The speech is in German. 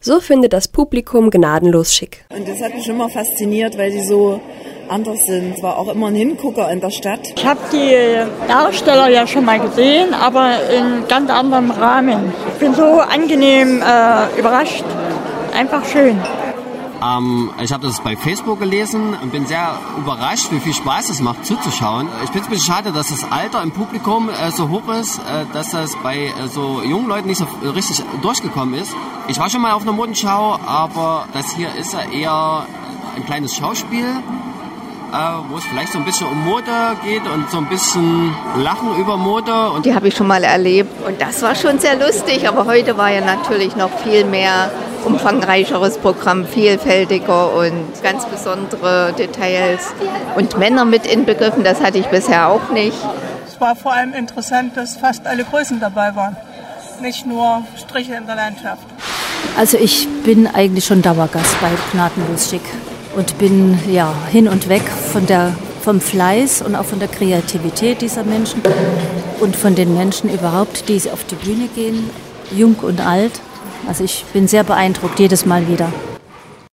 So findet das Publikum gnadenlos schick. Und das hat mich immer fasziniert, weil die so anders sind. War auch immer ein Hingucker in der Stadt. Ich habe die Darsteller ja schon mal gesehen, aber in ganz anderem Rahmen. Ich bin so angenehm überrascht. Einfach schön. Ich habe das bei Facebook gelesen und bin sehr überrascht, wie viel Spaß es macht zuzuschauen. Ich finde es ein bisschen schade, dass das Alter im Publikum so hoch ist, dass das bei so jungen Leuten nicht so richtig durchgekommen ist. Ich war schon mal auf einer Modenschau, aber das hier ist ja eher ein kleines Schauspiel, wo es vielleicht so ein bisschen um Mode geht und so ein bisschen Lachen über Mode. Die habe ich schon mal erlebt und das war schon sehr lustig, aber heute war ja natürlich noch viel mehr umfangreicheres Programm, vielfältiger und ganz besondere Details und Männer mit inbegriffen, das hatte ich bisher auch nicht. Es war vor allem interessant, dass fast alle Größen dabei waren, nicht nur Striche in der Landschaft. Also ich bin eigentlich schon Dauergast bei Gnadenlos Schick und bin ja hin und weg vom Fleiß und auch von der Kreativität dieser Menschen und von den Menschen überhaupt, die auf die Bühne gehen, jung und alt. Also ich bin sehr beeindruckt, jedes Mal wieder.